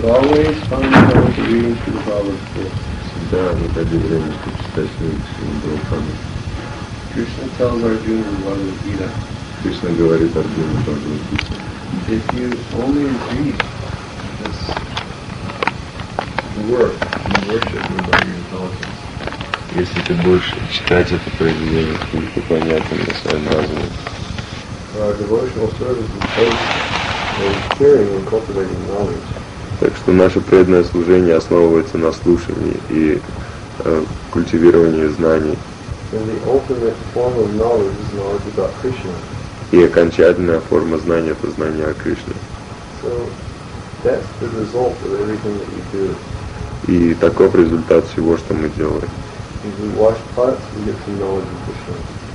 always find time to read through the Bhagavad Gita. Всегда находи время, чтобы читать книги Шримад Прабхупады. Krishna tells Arjuna in Bhagavad Gita, Кришна говорит Арджуне в Бхагавад-гите: if you only read this work and worship without your intelligence, если ты будешь читать это произведение, будет поклоняться на своем разуме, our devotional service is based on hearing and cultivating knowledge. так что наше преданное служение основывается на слушании и культивировании знаний. And the ultimate form of knowledge is knowledge about Krishna. И окончательная форма знания – это знание о Кришне. So that's the result of everything that we do. И таков результат всего, что мы делаем. If we wash pots, we get some knowledge of Krishna.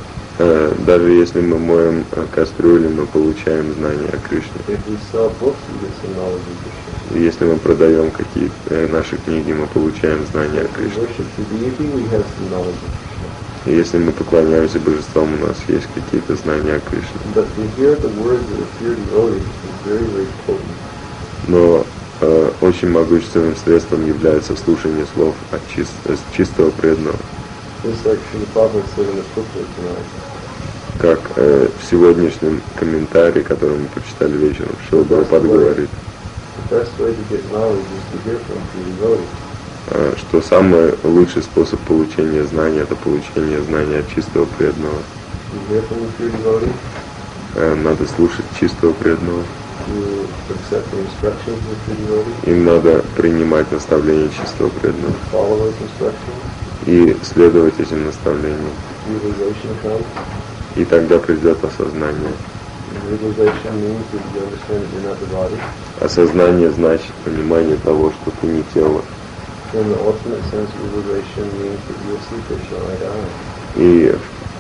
Даже если мы моем кастрюли, мы получаем знания о Кришне. If we sell books, we get some knowledge of Krishna. И если мы продаем какие-то наши книги, мы получаем знания о If we Кришне. worship the deity, we have some knowledge of Krishna. И если мы поклоняемся божествам, у нас есть какие-то знания о Кришне. But to hear the words of a pure devotee is very, very potent. Но очень могущественным средством является слушание слов от чистого преданного. Just like Srila Prabhupada said in the booklet tonight. Как в сегодняшнем комментарии, который мы прочитали вечером, Шрила Прабхупада говорит, The best way to get knowledge is to hear from pure devotee. Что самый лучший способ получения знания – это получение знания от чистого преданного. You hear from the pure devotee, Надо слушать чистого преданного. you accept the instructions of the pure devotee, Им надо принимать наставления чистого преданного follow those instructions, и следовать этим наставлениям. realization comes. И тогда придет осознание. And realization means that you understand that you're not the body. Осознание значит понимание того, что ты не тело. In the ultimate sense, realization means that you'll see Krishna eye to eye. И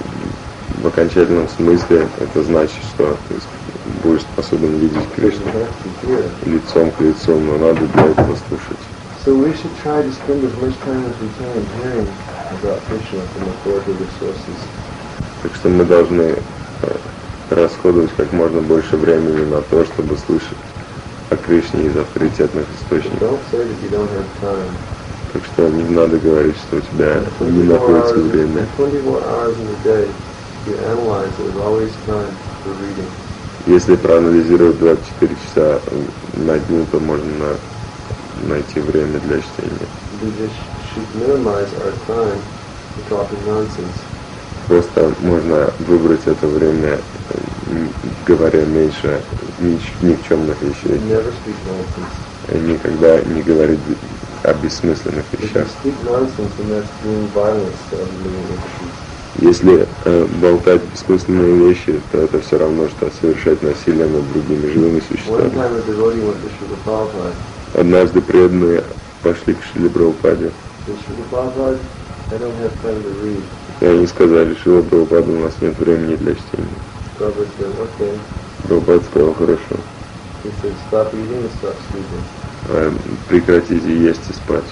в окончательном смысле это значит, что ты будешь способен видеть You Кришну have to hear. лицом к лицу, но надо для этого слушать. So we should try to spend as much time as we can hearing about Krishna from authoritative sources. Так что мы должны расходовать как можно больше времени на то, чтобы слышать о Кришне из авторитетных But источников. don't say that you don't have time. Так что не надо говорить, что у тебя не находится время. 24 hours in a day, you analyze, there's always time for reading. Если проанализировать 24 часа на дню, то можно найти время для чтения. We just should minimize our time to talking nonsense. Просто можно выбрать это время, говоря меньше никчемных вещей. Never speak nonsense. Никогда не говорить о бессмысленных If you вещах. speak nonsense, then that's doing violence to other living entities. Если болтать бессмысленные вещи, то это все равно, что совершать насилие над другими живыми One существами. time a devotee went to Srila Prabhupada. Однажды преданные пошли к Шриле Прабхупаде, Said, Srila Prabhupada, I don't have time to read. и они сказали: Шрила Прабхупада, у нас нет времени для чтения. Prabhupada said, okay. Прабхупада сказал: хорошо, He said, stop eating and stop sleeping. прекратите есть и спать.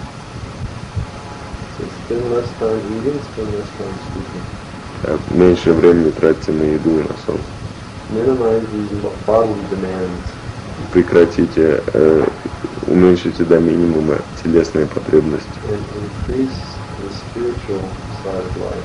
He said, spend less time eating, spend less time sleeping. Меньше времени тратьте на еду и на сон. Minimize these bodily demands. Прекратите, уменьшите до минимума телесные потребности And increase the spiritual side of life.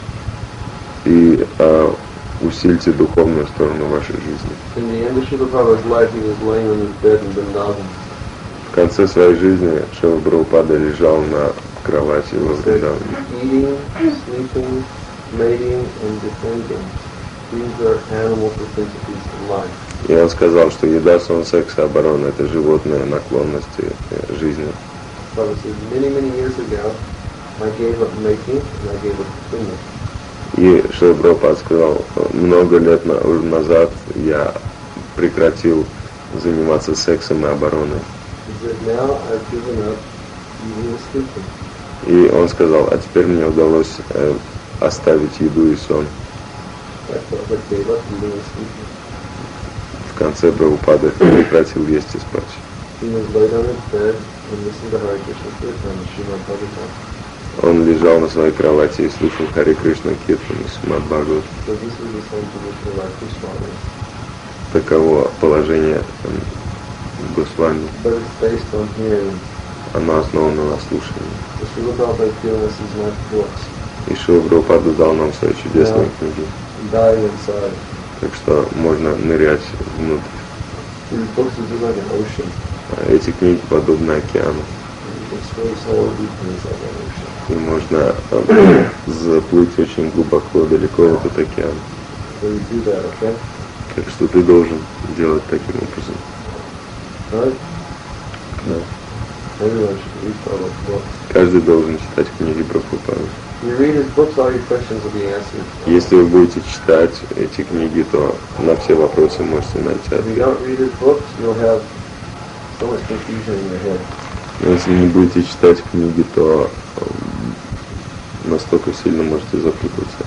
и усильте духовную сторону вашей жизни. In the end of Srila Prabhupada's life, he was laying on his bed in Vrindavan. В конце своей жизни Шрила Прабхупада лежал на кровати во He said, Вриндаване. eating, sleeping, mating, and defending. These are animal propensities in life. И он сказал, что еда, сон, секс и оборона – это животные наклонности жизни. Prabhupada said, many, many years ago, I gave up mating and I gave up defending. И Шрила Прабхупада сказал: много лет назад я прекратил заниматься сексом и обороной. He said, now I've given up eating and sleeping. И он сказал: а теперь мне удалось оставить еду и сон. I gave up eating and sleeping. В конце Прабхупада прекратил есть и спать. He was laid on his bed and listened to Hare Krishna Kirtan and Srimad Bhagavatam. Он лежал на своей кровати и слушал Харе Кришна Киртан и Шримад Бхагават. So this is the same position of our Krishna. Таково положение Госвами. but it's based on hearing. Она основана на слушании. The Srila Prabhupada given us these nice books. И Шрила Прабхупада дал нам свои чудесные книги. Dive inside. Так что можно нырять внутрь. These books are just like an ocean. А эти книги подобны океану. You can swim so deep inside that ocean. И можно заплыть очень глубоко, далеко в этот океан. So you do that, okay? Так что ты должен делать таким образом. Right? Да. Everyone should read Prabhupada's books. Каждый должен читать книги Прабхупады. If you read his books, all your questions will be answered. Если вы будете читать эти книги, то на все вопросы можете найти If you ответ. don't read his books, you'll have so much confusion in your head. Но если не будете читать книги, то настолько сильно можете запутаться.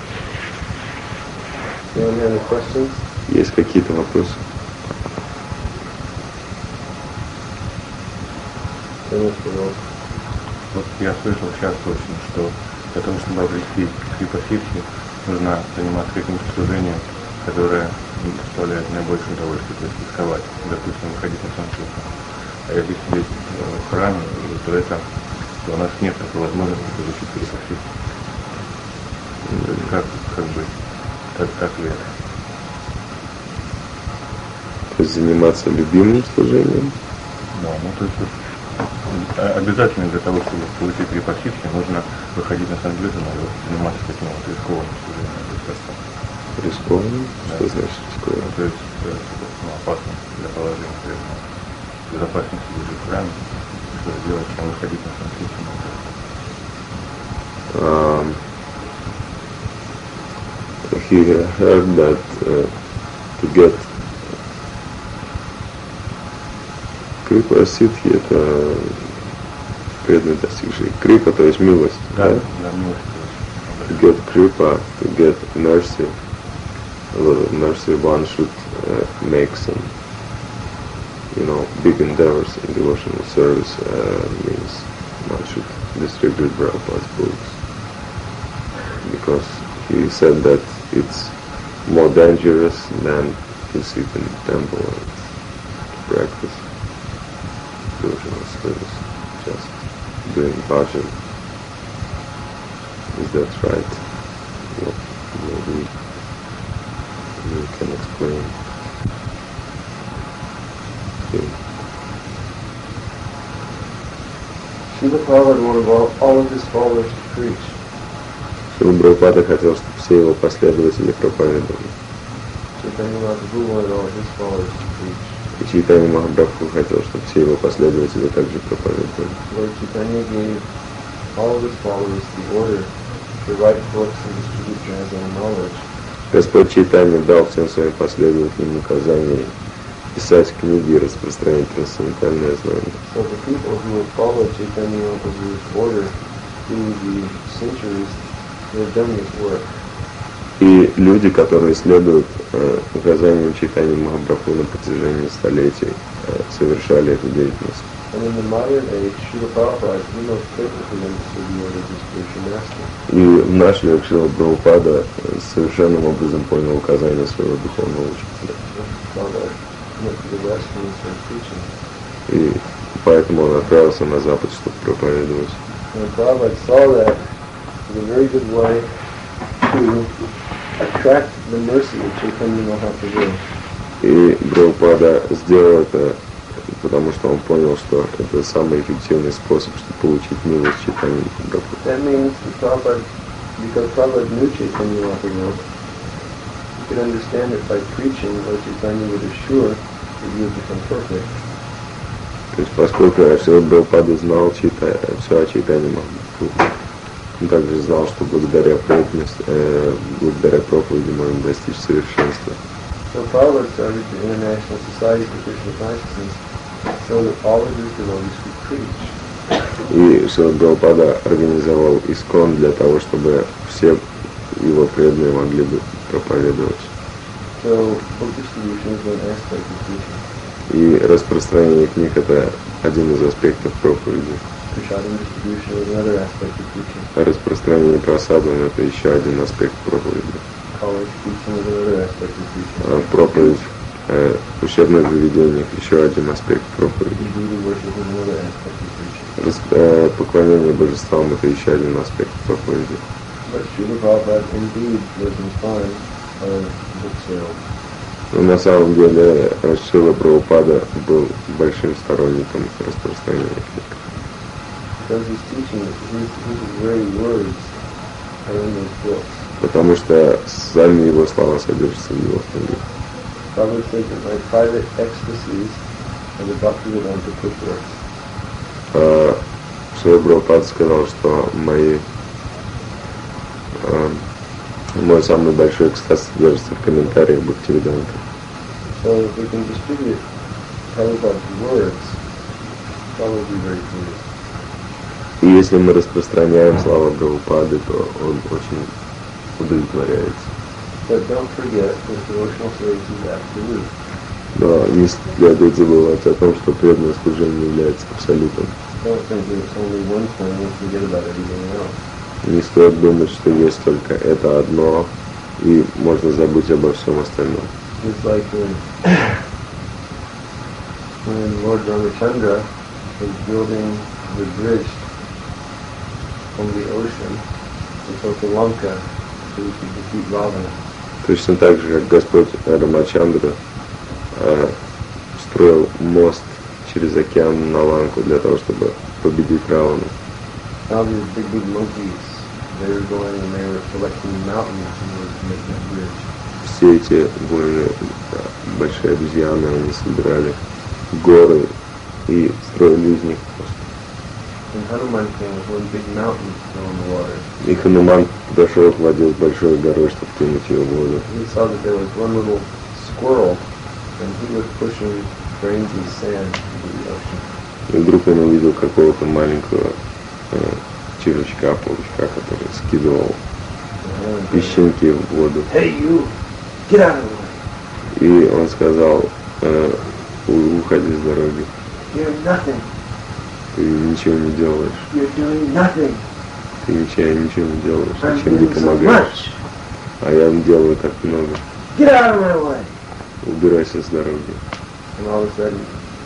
Anyone have any questions? Есть какие-то вопросы? Вот я слышал часто очень, что для того, чтобы обрести крипа-ситхи, нужно заниматься каким-то служением, которое доставляет наибольшее удовольствие, то есть рисковать, допустим, выходить на санкцию. А если сидеть в храме, то это то у нас нет такой возможности получить крипа-ситхи. То есть как быть? Так ли это? То есть заниматься любимым служением? Да, ну то есть вот, обязательно для того, чтобы получить крипа-ситхи, нужно выходить на санкцию, заниматься таким вот рискованным служением. Рискованным? Да. Что значит рискованным? То есть опасно для положения, безопаснее сидеть в храме, что делать, чем выходить на санкцию. He heard that to get Крипа Ситхи — это преданный достигший. Крипа, то есть милость. Да, Да? да, милость. To get Kripa, to get mercy, a lot of mercy, one should make some, big endeavors in devotional service. Means one should distribute Prabhupada's books, because he said that it's more dangerous than to sit in the temple and practice devotional service, just doing bhajan. Is that right? Well, maybe you can explain. Okay. Srila Prabhupada wanted all of his followers to preach. Шрила Прабхупада хотел, чтобы все его последователи проповедовали. Chaitanya Mahaprabhu wanted all of his followers to preach. И Чайтанья Махапрабху хотел, чтобы все его последователи также проповедовали. Lord Chaitanya gave all of his followers the order to write books and distribute transcendental knowledge. Господь Чайтанья дал всем своим последователям указание писать книги и распространять трансцендентальное знание. So the people who have followed Chaitanya Mahaprabhu's order through the centuries, they've done this work. И люди, которые следуют указаниям Чайтаньи Махапрабху на протяжении столетий, совершали эту деятельность. And in the modern age, Srila Prabhupada is the most perfectly understood the order of the spiritual master. И в наш век Шрила Прабхупада совершенным образом понял указания своего духовного учителя. Prabhupada went to the West and started preaching. И поэтому он отправился на Запад, чтобы проповедовать. And Prabhupada saw that as a very good way to attract the mercy of Chaitanya Mahaprabhu. И Прабхупада сделал это, потому что он понял, что это самый эффективный способ, чтобы получить милость Чайтаньи Махапрабху. That means that Prabhupada, because Prabhupada knew Chaitanya Mahaprabhu, he could understand that by preaching, Lord Chaitanya would assure that you would become perfect. То есть, поскольку Шрила Прабхупада знал все о Чайтаньи Махапрабху, он также знал, что благодаря преданности, благодаря проповеди можно достичь совершенства. So Prabhupada started the International Society for Krishna Consciousness so that all of his devotees could preach. И Шрила Прабхупада организовал ИСККОН для того, чтобы все его преданные могли бы проповедовать. So book distribution is one aspect of preaching. И распространение книг — это один из аспектов проповеди. Prasadam distribution is another aspect of preaching. А распространение просадом — это еще один аспект проповеди. College teaching is another aspect of preaching. А проповедь ущербных заведениях еще один аспект проповеди. Devoted worship is another aspect of preaching. Поклонение божествам — это еще один аспект проповеди. But Srila Prabhupada indeed was in fun of book sales. Но на самом деле Шрила Прабхупада был большим сторонником распространения книг. Because his teaching, his very words are in those books. Потому что сами его слова содержатся в его книге. Prabhupada said that my private ecstasies are the Bhaktivedanta purports. Шрила Прабхупада сказал, что мой самый большой экстаз содержится в комментариях Бхактивиданта. So if we can distribute Prabhupada's words, Prabhupada will be very pleased. И если мы распространяем славу Прабхупады, то он очень удовлетворяется. But don't forget that devotional service is absolute. Но не следует забывать о том, что преданное служение является абсолютом. Don't think that it's only one thing and forget about everything else. Не стоит думать, что есть только это одно, и можно забыть обо всем остальном. It's like when Lord Ramachandra was building the bridge from the ocean to Lanka so he could defeat Ravana. Точно так же, как Господь Рамачандра строил мост через океан на Ланку для того, чтобы победить Равану. All these big monkeys, they were going and they were collecting mountains in order to make that bridge. Все эти воины, большие обезьяны, они собирали горы и строили из них мост. And Hanuman came with one big mountain still in the water. И Хануман подошел, владел большой горой, чтобы кинуть ее в воду. He saw that there was one little squirrel, and he was pushing grains of sand into the ocean. И вдруг он увидел какого-то маленького червячка, паучка, который скидывал песчинки в воду. Hey you, get out of the way. И он сказал, уходи с дороги, You're nothing. ты ничего не делаешь, You're doing nothing. ты ничего не делаешь, I'm зачем ты doing so помогаешь? much. А я делаю так много, Get out of my way. убирайся с дороги. And all of a sudden,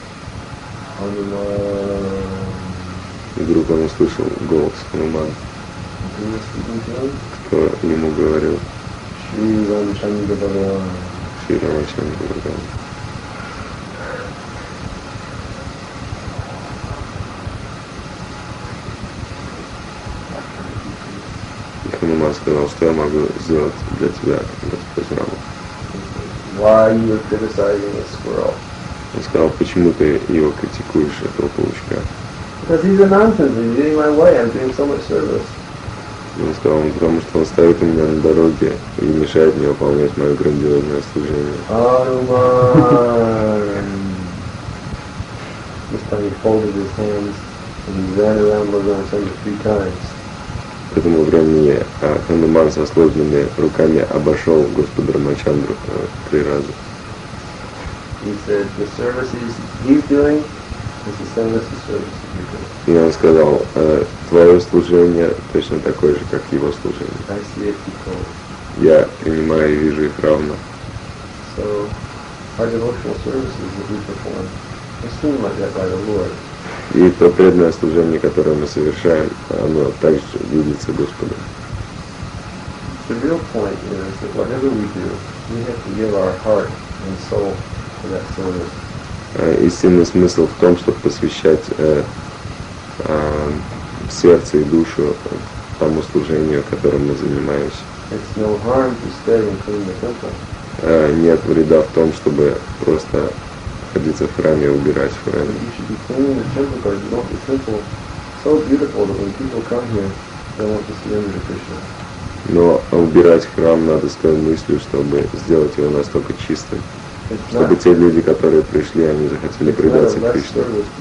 Hanuman, И вдруг он услышал голос Ханумана, who was speaking to him? кто ему говорил, Shri Ramchandra Bhagavan. Шри Рамачандра Бхагаван. И Хануман сказал, что я могу сделать для тебя, Господь Рама. Why you are criticizing a squirrel? Он сказал, почему ты его критикуешь, этого паучка? Because he's a nonsense. He's getting my way. I'm doing so much service. Он сказал, потому что он стоит у меня на дороге и мешает мне выполнять мое грандиозное служение. Hanuman. This time he folded his hands and he ran around Lord Ramachandra 3 times. К этому времени Хануман со сложными руками обошел Господа Рамачандру 3 раза. He said, the services he's doing is the same as the services you're doing. И он сказал, твое служение точно такое же, как его служение. I see it equal. Я принимаю и вижу их равно. So, our devotional services that we perform are seen like that by the Lord. И то преданное служение, которое мы совершаем, оно также видится Господом. The real point is that whatever we do, we have to give our heart and soul to that service. Истинный смысл в том, чтобы посвящать сердце и душу тому служению, которым мы занимаемся. It's no harm to stay and clean the temple. Нет вреда в том, чтобы просто находиться в храме и убирать в храме. You should be cleaning the temple because you want the temple so beautiful that when people come here, they want to surrender to Krishna. Но убирать храм надо с той мыслью, чтобы сделать его настолько чистым, чтобы те люди, которые пришли, они захотели предаться Кришне.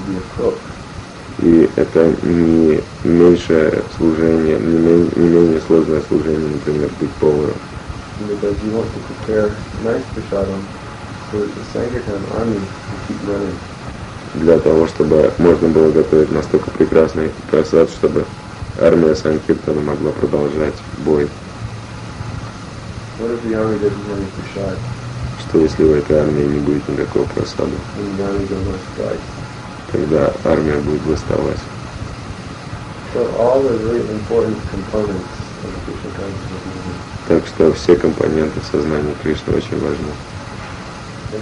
И это не меньшее служение, не менее сложное служение, например, быть поваром. Because you want to prepare nice prasadam so that the Sankirtan army will keep running. Для того, чтобы можно было готовить настолько прекрасный просад, чтобы армия Санкиртана могла продолжать бой. What if the army doesn't have any prasad? что если в этой армии не будет никакого просада? and the army goes on strike. Когда армия будет восставать. So all the really important components of the Krishna consciousness. Так что все компоненты сознания Кришны очень важны. Okay.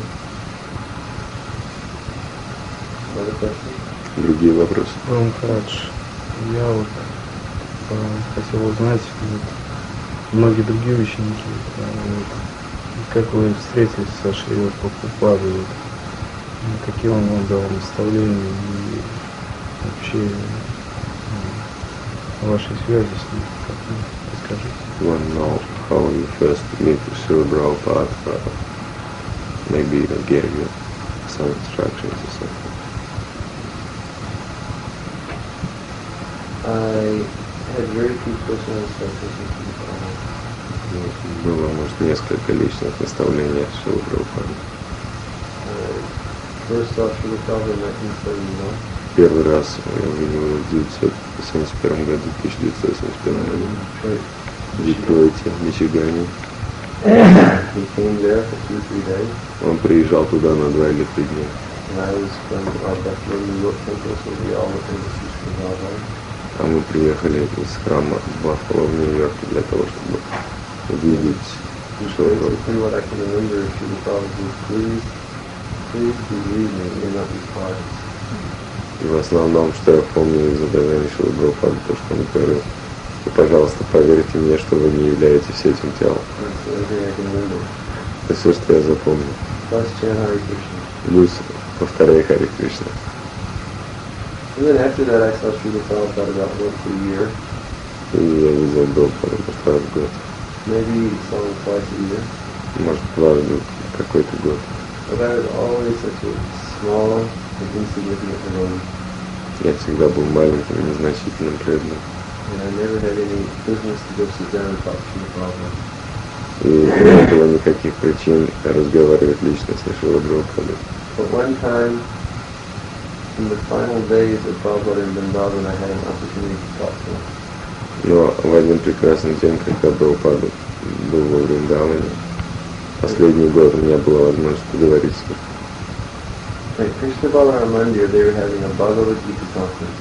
Another question? Другие вопросы? Рамхарадж, я вот хотел узнать, вот, многие другие ученики, вот, как вы встретились со Шрилой Прабхупадой, вот, какие он вам дал наставления и вообще о вашей связи с ним, расскажите. Want to know how you first meet Srila Prabhupada, maybe he gave you some instructions or something. I had very few personal instructions with Prabhupada. Было, может, несколько личных наставлений от Шрилы Прабхупады. First off, Srila Prabhupada in 1971. Первый раз я увидел в 1971 году, 1971 году, в Детройте, в Мичигане. He came there for 2-3 days. Он приезжал туда на 2 или 3 дня. And I was from our Buffalo, New York temple, so we all went to see Srila Prabhupada. А мы приехали из храма Баффало в Нью-Йорке для того, чтобы увидеть Шрилу Прабхупаду. Basically what I can remember is Srila Prabhupada was, please believe me, you're not required. И в основном, что я помню из изображения Шрилы Прабхупады, то, что он говорил, что, пожалуйста, поверьте мне, что вы не являетесь этим телом. That's the only thing I can remember. Это все, что я запомнил. Plus chant Hare Krishna. Плюс повторяй Харе Кришна. And then after that I saw Srila Prabhupada about once a year. И я видел Прабхупаду раз в год. Maybe saw him twice a year. Может, дважды какой-то год. But I was always such a small and insignificant devotee. Я всегда был маленьким и незначительным преданным. And I never had any business to go sit down and talk to Srila Prabhupada. И не было никаких причин разговаривать лично с Шрилой Прабхупадой. But one time, in the final days of Prabhupada in Vrindavan, I had an opportunity to talk to him. Но в один прекрасный день, когда Прабхупада был во Вриндаване, последний год у меня была возможность поговорить с ним. At Krishna Balaram Mandir, they were having a Bhagavad Gita conference.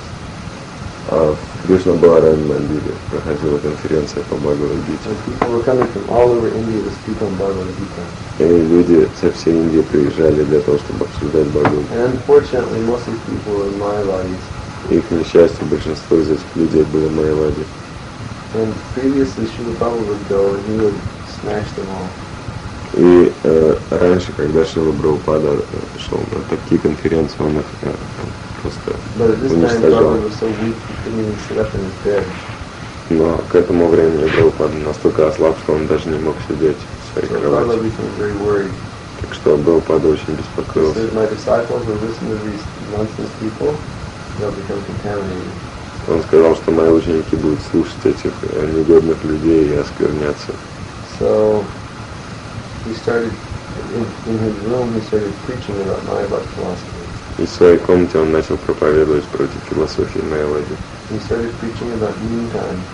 А в Кришна Баларами Мандире проходила конференция по Бхагавад-гите. And people were coming from all over India to speak on Bhagavad Gita. И люди со всей Индии приезжали для того, чтобы обсуждать Бхагавад. And unfortunately, most of these people were Mayavadis. И, к несчастью, большинство из этих людей было майявади. And previously, Srila Prabhupada would go and he would smash them all. И раньше, когда Шрила Прабхупада шел на такие конференции, он их просто But at this time, уничтожал. Prabhupada was so weak he couldn't even sit up in his bed. Но к этому времени Прабхупада настолько ослаб, что он даже не мог сидеть в своей So Prabhupada кровати. became very worried. Так что Прабхупада очень He беспокоился. said, my disciples will listen to these nonsense people, they'll become contaminated. Он сказал, что мои ученики будут слушать этих негодных людей и оскверняться. So he started, in his room, he started preaching about Mayavad philosophy. И в своей комнате он начал проповедовать против философии майявади. He started preaching about noontime.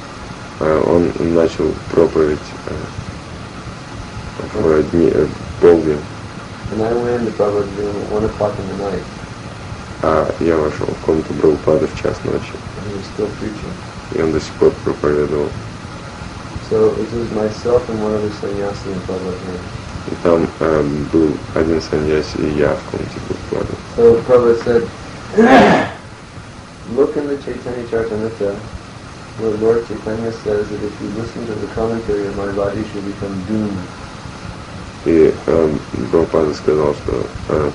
Он начал проповедь в дни полдень. And I went into Prabhupada's room at 1 o'clock in the night, А я вошел в комнату Прабхупады в час ночи, and he was still preaching. и он до сих пор проповедовал. So it was myself and one other sannyasi in Prabhupada's room. И там был один саньяси и я в комнате Прабхупады. So Prabhupada said, look in the Chaitanya Charitamrita, where Lord Chaitanya says that if you listen to the commentary of Mayavadis, you'll become doomed. И Прабхупада сказал, что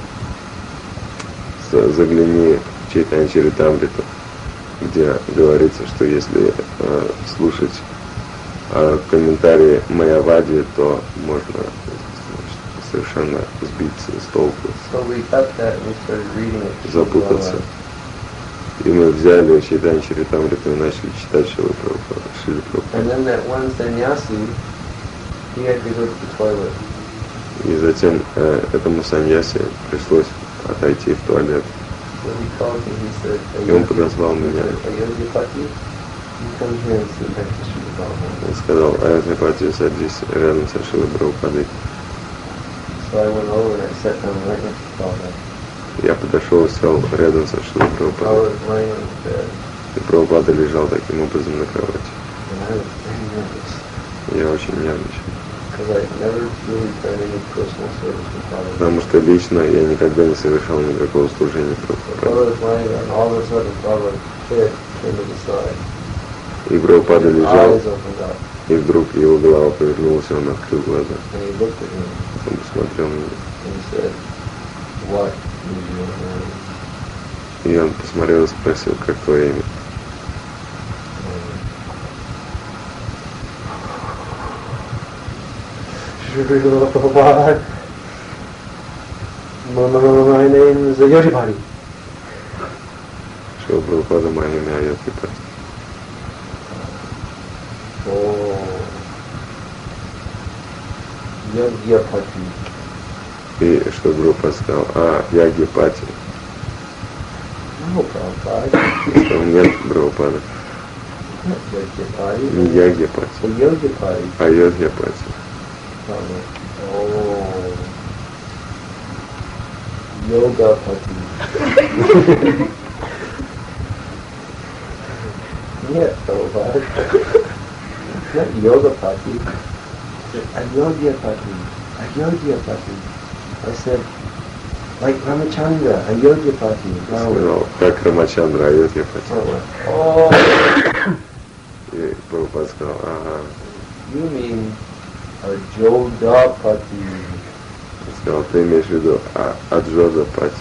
загляни в Чайтанья Чаритамриту, где говорится, что если слушать комментарии Майявади, то можно совершенно сбиться с толку, So we got that and we started reading it. запутаться. И мы взяли Чайтанья Чаритамриту и начали читать Шрилу Прабхупаду. And then that one sannyasi, he had to go to the toilet. И затем этому саньясе пришлось отойти в туалет. So he called me, he said, И он подозвал меня. Ayodhyapati, you come here and sit next to Srila Prabhupada. Он сказал, Айодхипати, садись рядом со Шрилой Прабхупадой. So I went over and I sat down right next to Prabhupada. Я подошел и сел рядом со Шрилой I Прабхупадой. was laying on the bed, И Прабхупада лежал таким образом на кровати. and I was very nervous, Я очень нервничал. because I never really done any personal service with Prabhupada. Потому что лично я никогда не совершал никакого служения So Прабхупаде. Prabhupada was lying there, and all of a sudden Prabhupada's head turned to the side. И Прабхупада His лежал, eyes opened up, и вдруг его голова повернулась, и он открыл глаза. and he looked at me, Он посмотрел на меня. and he said, "What is your name?" И он посмотрел и спросил, как твое имя. Srila Prabhupada. My name is Yoshipati. Шрила Прабхупада, мое имя Айятхипати. Oh, Yogyapati. И что Прабхупада сказал? Я Гепати. No, Prabhupada. Что нет Прабхупада. Not Yogyapati. Не я Гепати, Well, Yogyapati. а Йодхипати. Oh. Yogapati. Yeah, Prabhupada. Not Yogapati. Ayogyapati. Ayogyapati. I said, like Ramachandra, Ayogyapati. Сказал, как Рамачандра, Айотхипати. Oh, И Прабхупада сказал, ага. you mean Ajodapati. Сказал, ты имеешь в виду Аджодапати.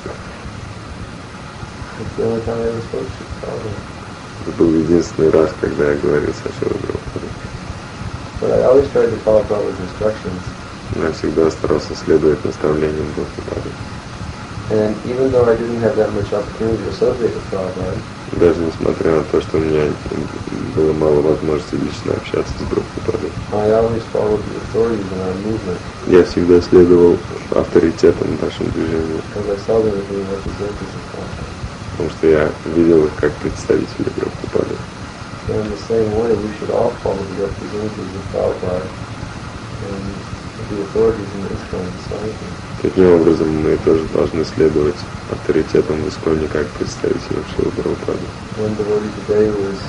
That's the only time I ever spoke to Prabhupada. Это был единственный раз, когда я говорил со Шрилой Прабхупадой. But I always tried to follow Prabhupada's instructions. Но я всегда старался следовать наставлениям Прабхупады. And even though I didn't have that much opportunity to associate with Prabhupada, Даже несмотря на то, что у меня было мало возможности лично общаться с Прабхупадой. I always followed the authorities in our movement Я всегда следовал авторитетам в нашем движении, because I saw them as being representatives of Prabhupada. потому что я видел их как представителей Прабхупады. So in the same way, we should all follow the representatives of Prabhupada and the authorities in the ISKCON society. Таким образом, мы тоже должны следовать авторитетам в Исконе как представителям Шрилы Прабхупады. One devotee today was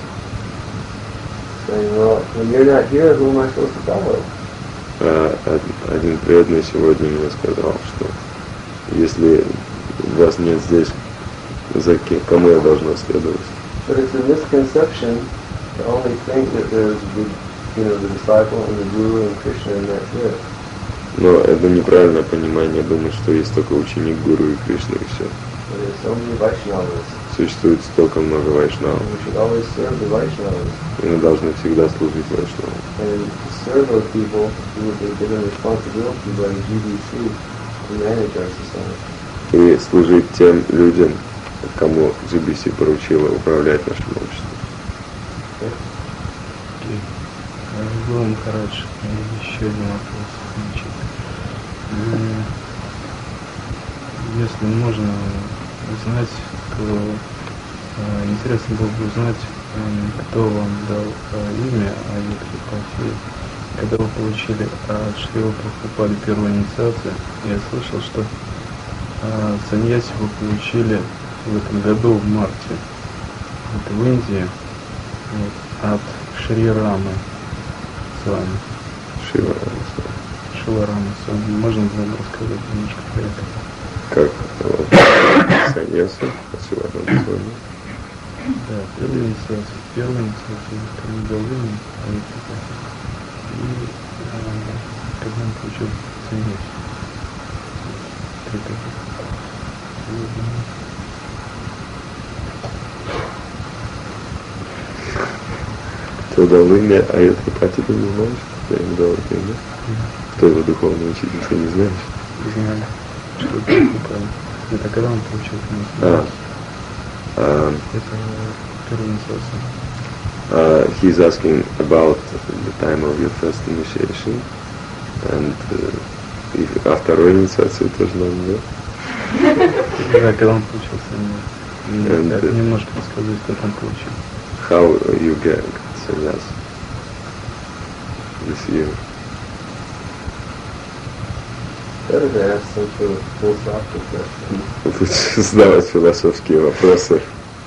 saying, well, when you're not here, who am I supposed to follow? Один преданный сегодня мне сказал, что если вас нет здесь, кому я должна следовать? But it's a misconception to only think that there's the disciple and the guru and Krishna and that's it. Но это неправильное понимание, думать, что есть только ученик Гуру и Кришна и все. But there's so many Vaishnavas. Существует столько много вайшнавов, And we should always serve the Vaishnavas. и мы должны всегда служить вайшнавам. And to serve those people who have been given responsibility by the GBC to manage our society. И служить тем людям, кому GBC поручила управлять нашим обществом. Гуру Махарадж, еще один вопрос. Значит, если можно узнать, то интересно было бы узнать, кто вам дал имя Айятхипати, когда вы получили от Шрилы Прабхупады первую инициацию. Я слышал, что саньяси вы получили в этом году в марте. Это в Индии, вот, от Шри Рамы с вами. Шива. Шила Рама с вами. Можно вам рассказать немножко про это? Как саньяса от Шиварана Свами. Да, первая инициация, второй дал имя Айятхипати. И когда он получил саньяси. 3 года. Кто дал имя Айятхипати, ты не знаешь? Кто ему дал это имя? Кто его духовный учитель, ты не знаешь? Знаю, что это Прабхупада. Это когда он получил саньяси? Это первая инициация. He's asking about the time of your first initiation, and второй инициации тоже надо, да? Да, когда он получил саньяси. Это немножко рассказать, как он получил. How you get sannyas this year? better to ask some sort of philosophical question. Лучше задавать философские вопросы.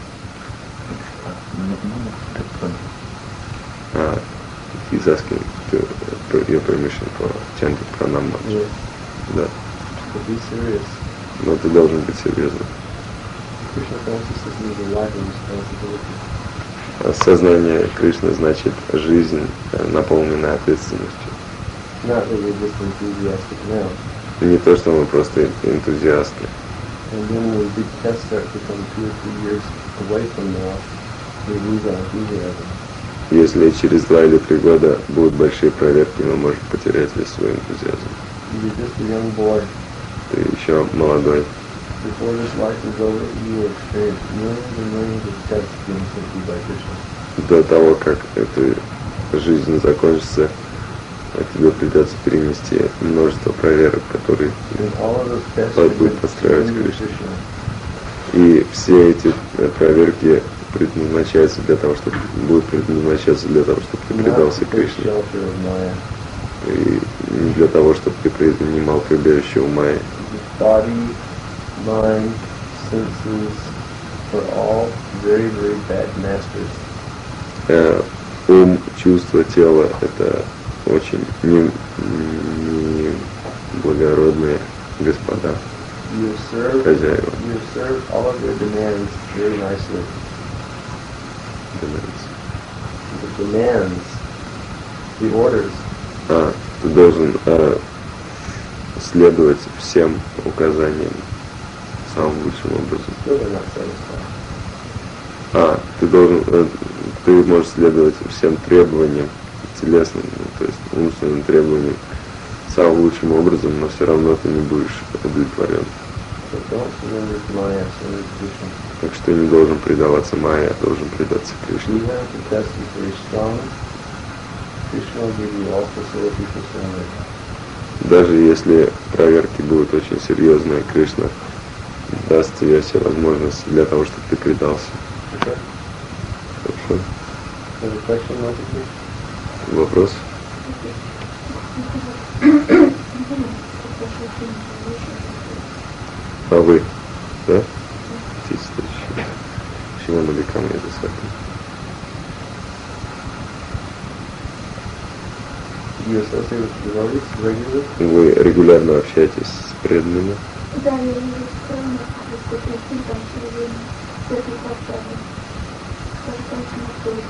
He's asking your permission for chanting pranam mantra. Yes. Да. But be serious. Но ты должен быть серьезным. Krishna consciousness means a lack of responsibility. Осознание Кришны значит жизнь, наполненная ответственностью. Not that we're just enthusiastic now. Не то, что мы просто энтузиасты. And then when big tests start to come 2 or 3 years away from now, we lose our enthusiasm. Если через 2 или 3 года будут большие проверки, мы можем потерять весь свой энтузиазм. You're just a young boy. Ты еще молодой. Before this life is over, you will experience millions and millions of tests being sent to you by Krishna. До того, как эта жизнь закончится, тебе придется перенести множество проверок, которые And all of those tests будут построить are Кришна. Krishna. И все эти проверки предназначаются для того, чтобы будут предназначаться для того, чтобы ты предался Not to take Кришне. shelter of Maya. И не для того, чтобы ты принимал прибежище у Майи. Body, mind, senses are all very, very bad masters. Ум, чувство, тело — это очень неблагородные господа, You serve хозяева. all of their demands very nicely. The demands, the orders, Ты должен следовать всем указаниям самым лучшим образом. still are not satisfied. Ты можешь следовать всем требованиям телесным, то есть умственным требованиям самым лучшим образом, но все равно ты не будешь удовлетворен. So don't surrender to Maya, surrender to Krishna. Так что не должен предаваться Майе, а должен предаться Кришне. Even if the test is very strong, Krishna will give you all facility for surrender. Даже если проверки будут очень серьезные, Кришна даст тебе все возможности для того, чтобы ты предался. Okay? Хорошо? Have a question, Mataji? Вопрос? А вы? Да? Чего навекам я за Do you associate with devotees regularly? Вы регулярно общаетесь с преданными? Да, я вижу странно, что прийти там все время с этой кварталом. Как-то очень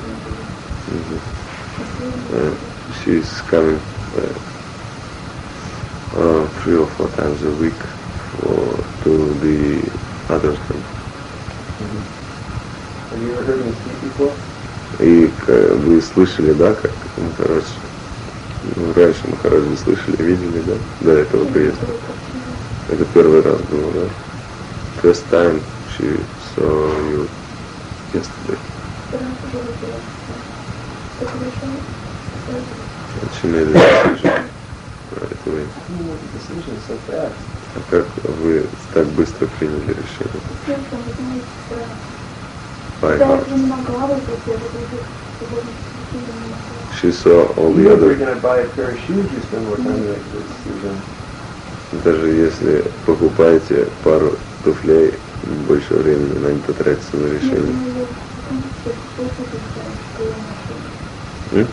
сложно. She's coming 3 or 4 times a week to the other camp. Have you ever heard me speak before? И вы слышали, да, как Махарадж, раньше Махарадж вы слышали, видели, да, до этого приезда? Это первый раз было, да? First time she saw you yesterday. And she made a decision right away. You make a decision so fast. А как вы так быстро приняли решение? Сердцем, вы знаете, By да, heart. я не могла бы это сделать, я бы не могла. She saw all the Even if you're other. going to buy a pair of shoes, you spend more time to make the decision. Даже если покупаете пару туфлей, больше времени на это тратится на решение. М?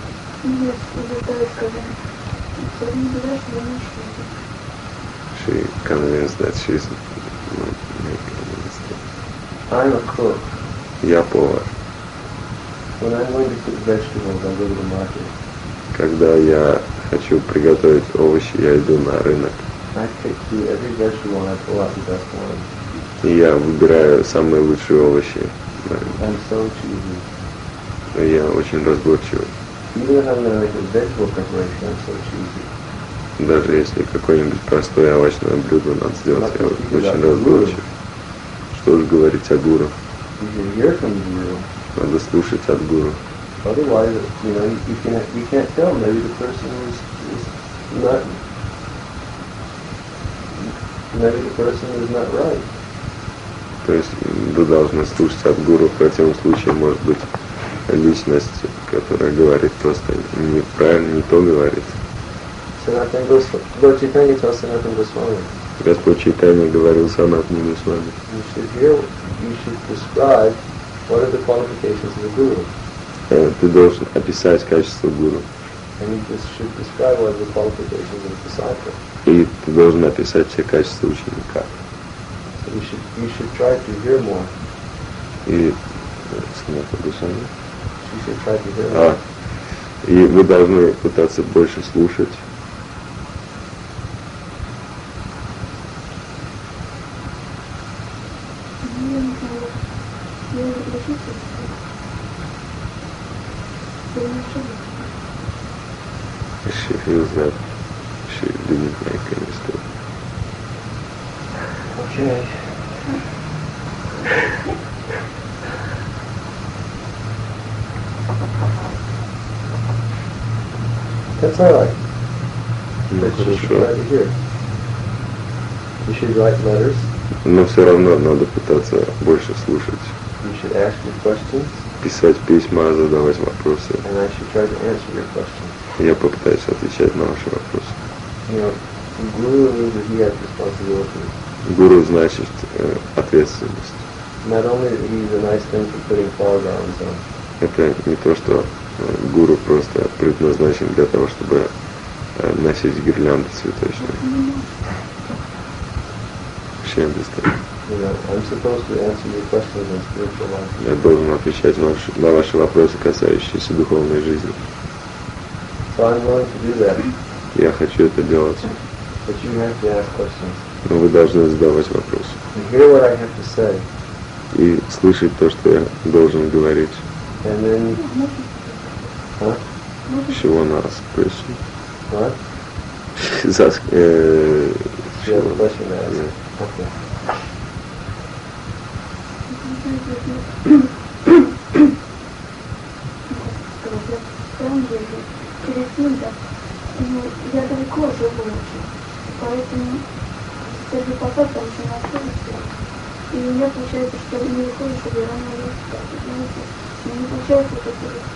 She convinced that she's not making a mistake. I'm a cook. Я повар. When I'm going to cook vegetables, I go to the market. Когда я хочу приготовить овощи, я иду на рынок. I pick through every vegetable and I pull out the best one. И я выбираю самые лучшие овощи на рынке. I'm so choosy. Я очень разборчивый. Even if I'm going to make a vegetable preparation, I'm so choosy. Даже если какое-нибудь простое овощное блюдо надо сделать, я очень разборчив. Что уж говорить о гуру. You can hear from the guru. Надо слушать от гуру. Otherwise, you can't tell. Maybe the person is not. Maybe the person is not right. То есть вы должны слушать от гуру. В противном случае может быть личность, которая говорит просто неправильно, не то говорит. Sanatana Goswami, Lord Chaitanya tells Sanatana Goswami, Господь Чайтанья говорил Санатане Госвами. you should describe what are the qualifications of the Guru. Ты должен описать качество гуру. And you just should describe what are the qualifications of the disciple. И ты должен описать все качества ученика. So you should try to hear more. И Санатана Госвами. You should try to hear more. И вы должны пытаться больше слушать. She feels that she didn't make a mistake. Okay. That's all right. Ну But you should хорошо. try to hear. You should write letters. Но все равно надо пытаться больше слушать. You should ask your questions, Писать письма, задавать вопросы. and I should try to answer your questions. Я попытаюсь отвечать на ваши вопросы. You know, Guru means that he has responsibility. Гуру значит ответственность. Not only that he's a nice thing for putting flower garlands on, Это не то, что гуру просто предназначен для того, чтобы носить гирлянды цветочные. Чем достаточно? you know, I'm supposed to answer your questions on spiritual life. Я должен отвечать на ваши вопросы, касающиеся духовной жизни. So I'm willing to do that, Я хочу это делать. but you have to ask questions. Но вы должны задавать вопросы. And hear what I have to say, И слышать то, что я должен говорить. and then, huh? She wanna ask question. What? She's asking, You have a question to ask. Yeah. Okay. Через Тиндер, я далеко живу очень, поэтому Сергей Посад там еще находится, и у меня получается, что не выходит, чтобы я рано спать, понимаете, но не получается вот это вот.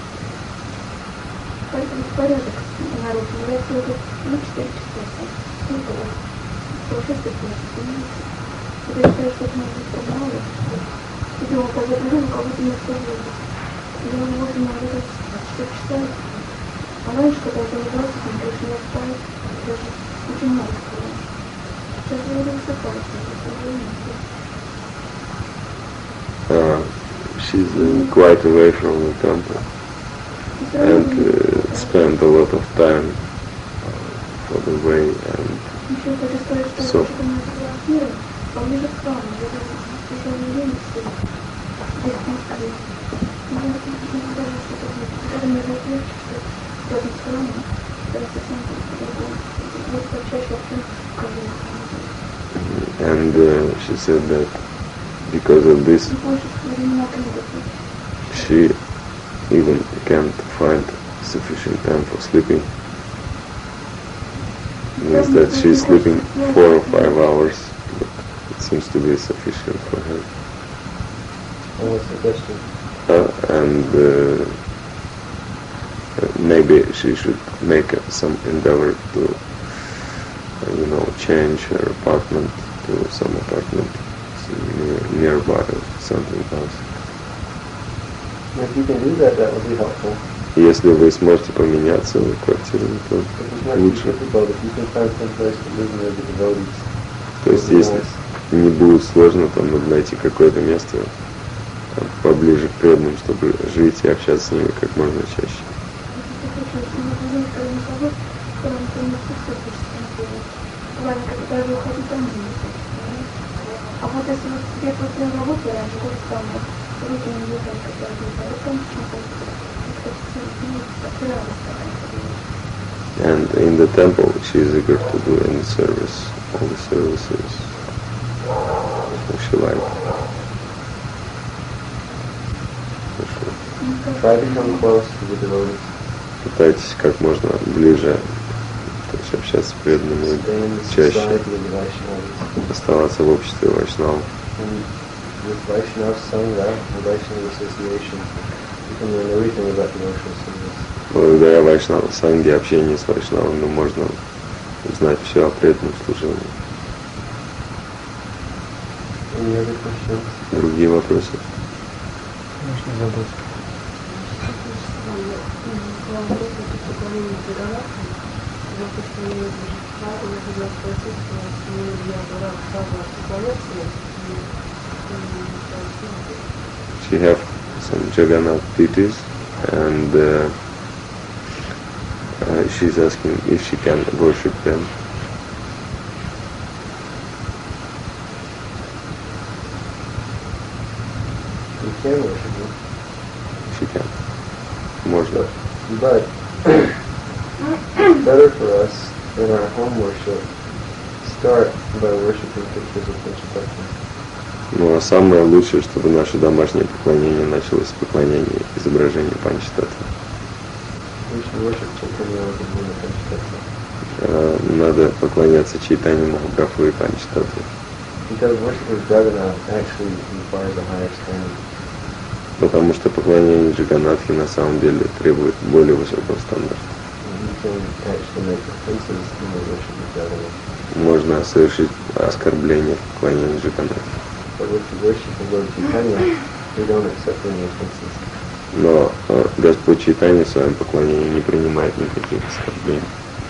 Поэтому порядок народ, я сегодня 4 часа, сколько раз, получается 5, понимаете. Я считаю, что это может быть мало, и думаю, когда я приду, кого-то не встаю. Я не могу наблюдать 4 часа. А раньше, когда я залезалась, там больше не осталось, даже очень много сказала. Сейчас я не высыпаюсь, she's quite away from the temple and spent a lot of time for the way and еще хочу сказать, что So. я что-то не фотографирую, поближе к храму, я даже еще не время здесь Москве. Я даже что-то будет. Когда мне различить, что рядом с храмом, я совсем по-другому. Вот почаще вообще скажу. and she said that because of this И больше времена книга. she even can't find sufficient time for sleeping. Means that she's sleeping 4 or 5 hours, but it seems to be sufficient for her. And what's the question? And maybe she should make some endeavor to, change her apartment to some apartment nearby or something else. If you can do that, that would be helpful. Если вы сможете поменять свою квартиру, то It is not лучше. too difficult if you can find some place to live near the devotees. То есть, It would be если nice. не будет сложно, там надо найти какое-то место поближе к преданным, чтобы жить и общаться с ними как можно чаще. Даже уходить там не будет. А вот если вот я после работы раньше, то там руки не лежат, когда я делаю, там And in the temple, she is eager to do any service, all the services if she likes. Try to come close to the devotees. Пытайтесь как можно ближе, то есть общаться с преданными Stay in the чаще, society of the Vaishnavas. оставаться в обществе вайшнавов. And with Vaishnav Sangha, the Vaishnava Association, you can learn everything about devotional service. Благодаря Вайшнава Санге, общению с Вайшнавами можно узнать все о преданном служении. Any other questions? Другие вопросы? Можно задать. She have some Jagannath deities, and she's asking if she can worship them. You can worship them. She can. Можно. But better for us in our home worship start by worshiping pictures of Panchatattva. Ну а самое лучшее, чтобы наше домашнее поклонение началось с поклонения изображения Панчтаттвы. We should worship Chaitanya Mahaprabhu Panchatattva. Надо поклоняться Чайтанье Махапрабху и Панчтаттве. Because worship of Jagannath actually requires a higher standard. Потому что поклонение Джаганнатхи на самом деле требует более высокого стандарта. You can actually make offenses in the worship of Jagannath. Можно совершить оскорбление в поклонении Джаганнатхи. But with the worship of Lord Chaitanya, we don't accept any offenses. Но Господь Чайтанья в своем поклонении не принимает никаких оскорблений.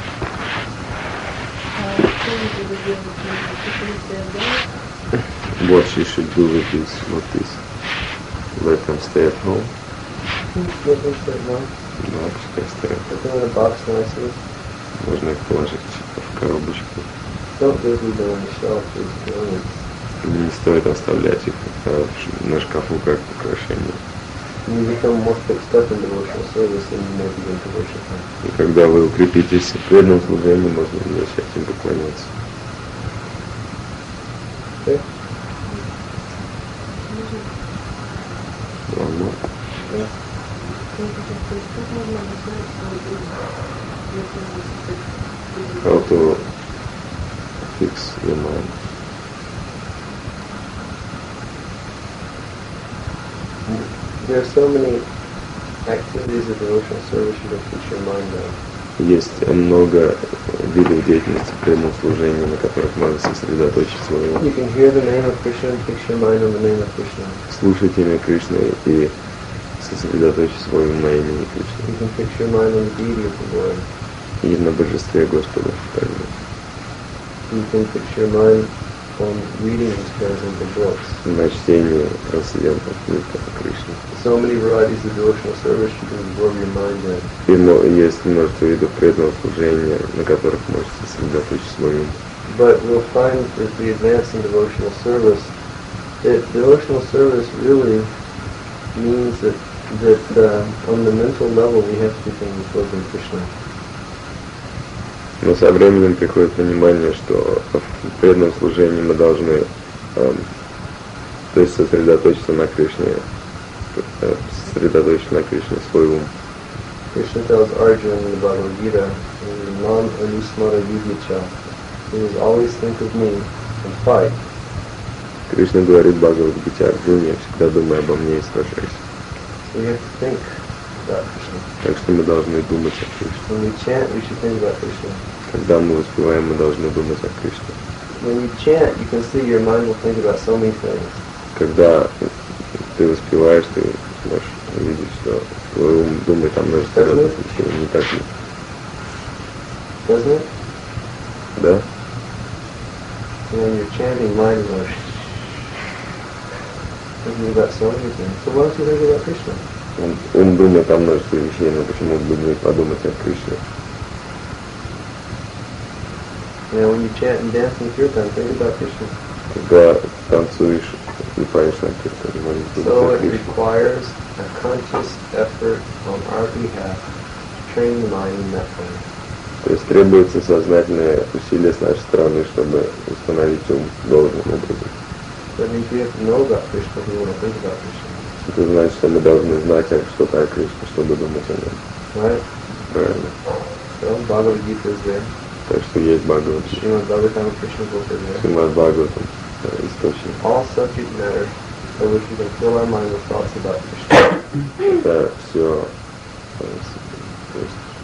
What she should do with this, what is, let them stay at home. Let them sit down. Да, пускай стоят. Put them in a box nicely. Можно их положить в коробочку. Don't leave them on the shelf as ornaments. Не стоит оставлять их на шкафу как украшение. When you become more fixed up in devotional service, then you may begin to worship Him. И когда вы укрепитесь в преданном служении, можно начать им поклоняться. Okay? Ладно. Yeah. How to fix your mind. There are so many activities of devotional service you can fix your mind on. Есть много видов деятельности преданного служения, на которых можно сосредоточить свой ум. You can hear the name of Krishna and fix your mind on the name of Krishna. Слушать имя Кришны и сосредоточить свой ум на имени Кришны. You can fix your mind on the deity of the Lord. И на божестве Господа также. You can fix your mind on reading His transcendental books. На чтении трансцендентных книг о Кришне. So many varieties of devotional service you can absorb your mind in. И есть множество видов преданного служения, на которых можете сосредоточить свой ум. But we'll find as we advance in devotional service, that devotional service really means that on the mental level we have to become absorbed Krishna. Но со временем приходит понимание, что в преданном служении мы должны то есть сосредоточиться на Кришне, сосредоточить на Кришне свой ум. Krishna tells Arjuna in the Bhagavad Gita, "Nam anusmara yudhicha," he will always think of me and fight. Кришна говорит Бхагавад-гите Арджуне: всегда думай обо мне и сражайся. So we have to think about Krishna. Так что мы должны думать о Кришне. When we chant, we should think about Krishna. Когда мы воспеваем, мы должны думать о Кришне. When you chant, you can see your mind will think about so many things. Когда ты воспеваешь, ты можешь увидеть, что твой ум думает о множестве разных вещей, не так ли? Doesn't it? Да? When you're chanting, mind goes thinking about so many things. So why don't you think about Krishna? Ум думает о множестве вещей, но почему бы не подумать о Кришне? When you chant and dance in kirtan, think about Krishna. Когда танцуешь и поешь на киртане, можешь думать So о it Кришне. requires a conscious effort on our behalf to train the mind in that way. То есть требуется сознательное усилие с нашей стороны, чтобы установить ум должным образом. That means we have to know about Krishna if we want to think about Krishna. Это значит, что мы должны знать что-то о Кришне, чтобы думать о нем. Right? Правильно. So Bhagavad Gita is there. Так что есть Бхагавад-гита, Srimad Bhagavatam Krishna book is there. Шримад Бхагаватам, источник. All subject matter by which we can fill our mind with thoughts about Krishna. Это все То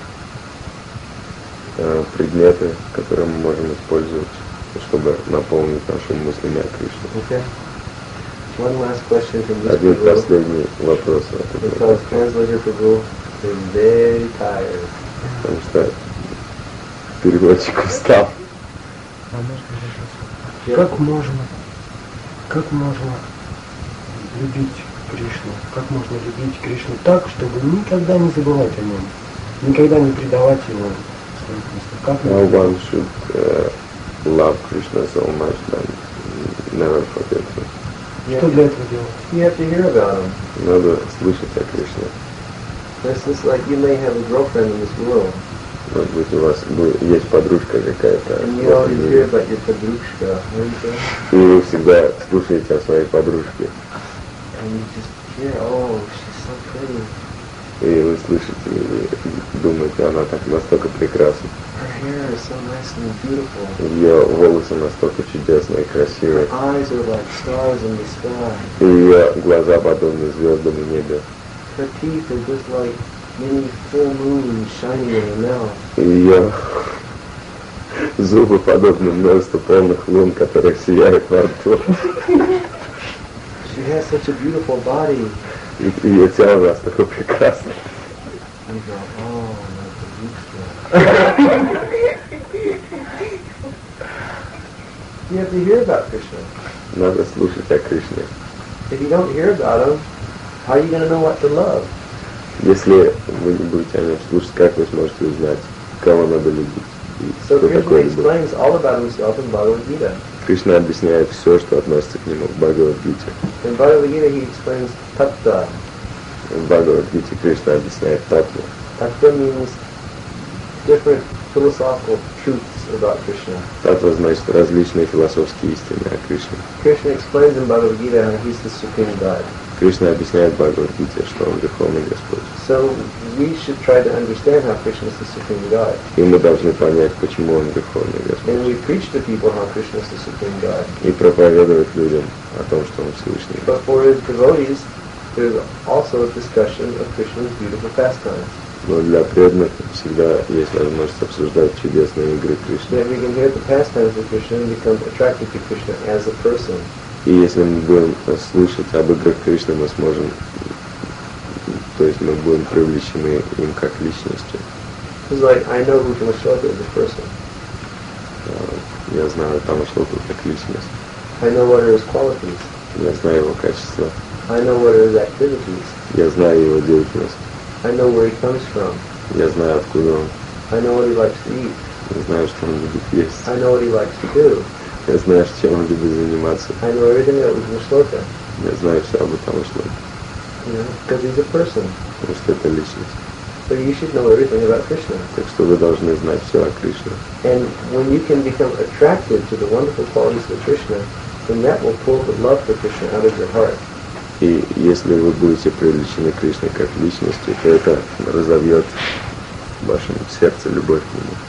есть предметы, которые мы можем использовать, чтобы наполнить нашу мыслями о Кришне. Okay. One last question from this Один Guru, последний вопрос. because translator Prabhu is very tired. Потому что переводчик устал. А можно вопрос? Yeah. Как можно любить Кришну? Как можно любить Кришну так, чтобы никогда не забывать о нем, никогда не предавать его своим мыслям? Как How можно? one should love Krishna so much and never forget him. Что для этого делать? You have to hear about him. Надо слышать о Кришне. It's just like you may have a girlfriend in this world, Может быть, у вас есть подружка какая-то. and you always hear about your padrushka, what do you say? И вы всегда слушаете о своей подружке. And you just hear, oh, she's so pretty. И вы слышите, и вы думаете, она так настолько прекрасна. Her hair is so nice and beautiful. Ее волосы настолько чудесные и красивые. Her eyes are like stars in the sky. И ее глаза подобны звездам в небе. Her teeth are just like many full moons shining in her mouth. И ее зубы подобны множеству полных лун, которые сияют во рту. She has such a beautiful body. И ее тело настолько прекрасно. You go, oh, my padrushka. You have to hear about Krishna. Надо слушать о Кришне. If you don't hear about him, how are you going to know what to love? Если вы не будете о нем слушать, как вы сможете узнать, кого надо любить? И So что Krishna такое любовь? explains all about himself in Bhagavad Gita. Кришна объясняет все, что относится к нему в Бхагавад-гите. In Bhagavad Gita he explains tattva. В Бхагавад-гите Кришна объясняет татву. Tattva means different philosophical truths about Krishna. Татва значит различные философские истины о Кришне. Krishna explains in Bhagavad Gita how he's the Supreme God. Кришна объясняет в Бхагавад-гите, что он Верховный Господь. So we should try to understand how Krishna is the Supreme God. И мы должны понять, почему он Верховный And Господь. we preach to people how Krishna is the Supreme God. И проповедовать людям о том, что он Всевышний. But for his devotees, there's also a discussion of Krishna's beautiful pastimes. Но для преданных всегда есть возможность обсуждать чудесные игры Кришны. That we can hear the pastimes of Krishna and become attracted to Krishna as a person. И если мы будем слышать об играх Кришны, мы сможем, то есть мы будем привлечены им как личностью. It's like, I know Rupa Mashloka is a person. Я знаю Тамашлоку как личность. I know what are his qualities. Я знаю его качества. I know what are his activities. Я знаю его деятельность. I know where he comes from. Я знаю, откуда он. I know what he likes to eat. Я знаю, что он любит есть. I know what he likes to do. Я знаю, чем он любит заниматься. I know everything about Rupa Mashloka. Я знаю все об Тамашлоке. Because he's a person. Потому что это личность. So you should know everything about Krishna. Так что вы должны знать все о Кришне. And when you can become attracted to the wonderful qualities of Krishna, then that will pull the love for Krishna out of your heart. И если вы будете привлечены Кришной как личностью, то это разовьет в вашем сердце любовь к нему.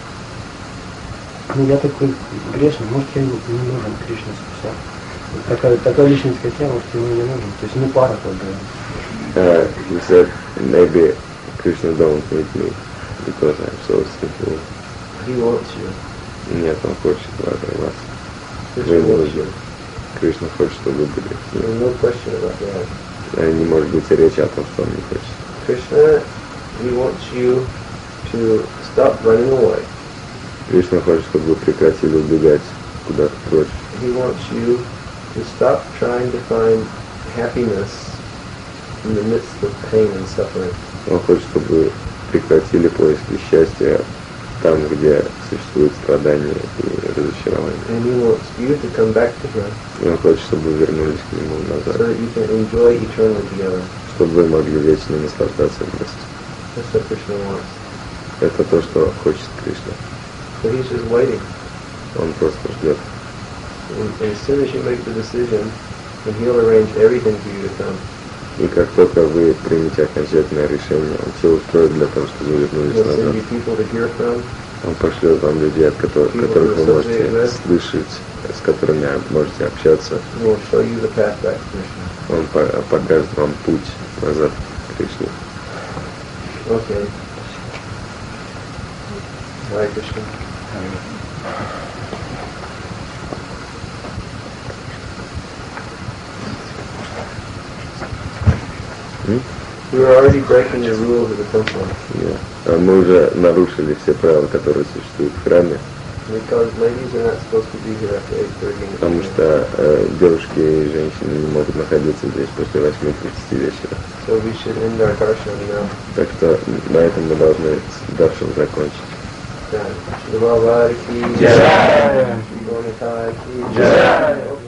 Ну я такой грешный, может я не нужен Кришне совсем. Вот такая личность, как я, может ему не нужен. То есть не пара тогда. He said, maybe Krishna don't need me because I'm so simple. He wants you. Нет, он хочет вас. Krishna Вы не wants нужны. you. Кришна хочет, чтобы вы были с ним. There's no question about that. Не может быть и речи о том, что он не хочет. Krishna, he wants you to stop running away. Кришна хочет, чтобы вы прекратили убегать куда-то прочь. He wants you to stop trying to find happiness in the midst of pain and suffering. Он хочет, чтобы вы прекратили поиски счастья там, где существует страдания и разочарование. And he wants you to come back to him И он хочет, чтобы вы вернулись к нему so назад, that you can enjoy eternally together. чтобы вы могли вечно наслаждаться вместе. That's what Krishna wants. Это то, что хочет Кришна. So he's just waiting. Он просто ждет. And as soon as you make the decision, then he'll arrange everything for you to come. И как только вы примете окончательное решение, он все устроит для того, чтобы вы вернулись He'll назад. send you people to hear from. Он пошлет вам людей, от которых вы можете слышать, с которыми можете общаться. He will show you the path back to Krishna. Он покажет вам путь назад к Кришне. Okay. Hare Krishna. We were already breaking the rules of the temple. Мы уже нарушили все правила, которые существуют в храме, Because ladies are not supposed to be here after 8:30. потому что девушки и женщины не могут находиться здесь после 8:30 вечера. So we should end our darshan now. Так что на этом мы должны даршан закончить. Shri Bhagavad Ki Jai. Shri Gaura Ki Jai.